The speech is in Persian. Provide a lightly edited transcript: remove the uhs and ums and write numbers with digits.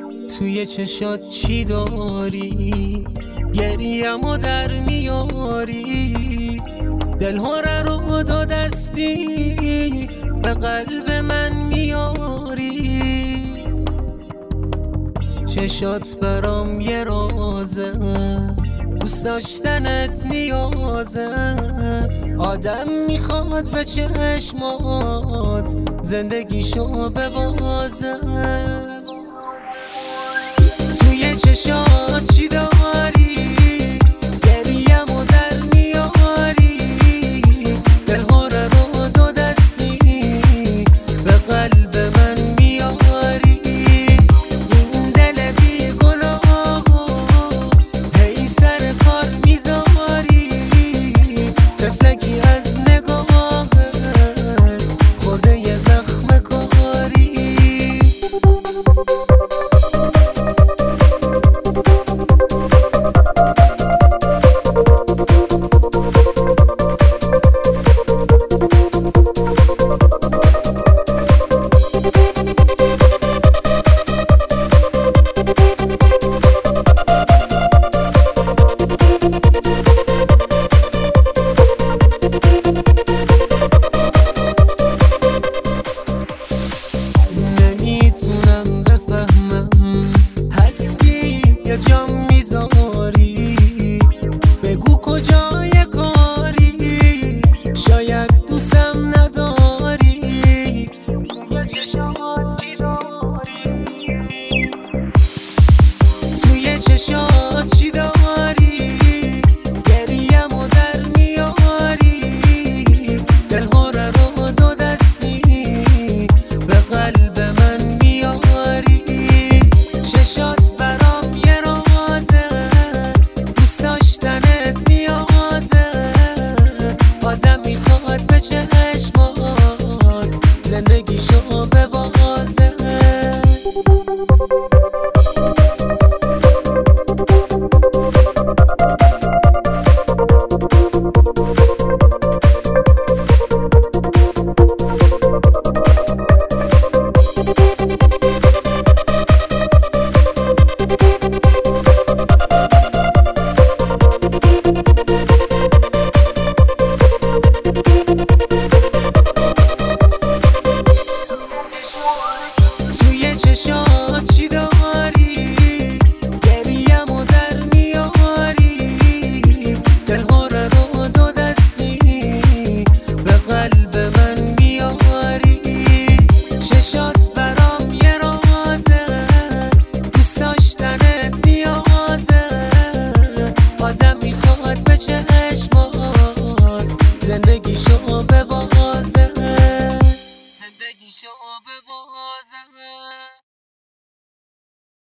توی چشات چی داری؟ گریه‌مو در میاری، دلهاره رو دو دستی به قلب من میاری. چشات برام یه رازه، دوست داشتنت نیازه. آدم میخواد به چشمات زندگیشو ببازه. توی چشات چی داری؟ گریه‌مو در میاری، دلهاره رو دو دستی به قلب من میاری. این دل بی گناهو هی سر کار میذاری، طفلکی از نگاهت خورده یه زخم کاری. نمیتونم بفهمم هستی یا جام میذاری، بگو کجای کاری، شاید دوستم نداری. یا چشات چی داری؟ توی چشات چی داری؟ گریه‌مو در میاری، دلهاره رو دو دستی به قلب من میاری. چشات برام یه رازه، دوست داشتنت نیازه. آدم میخواد به چشمات زندگیشو ببازه. توی چشات چی داری؟ گریه‌مو در میاری، دلهاره رو دو دستی به قلب من میاری. چشات برام یه رازه، دوست داشتنت نیازه. آدم میخواد به چشمات زندگیشو ببازه. زندگیشو ببازه.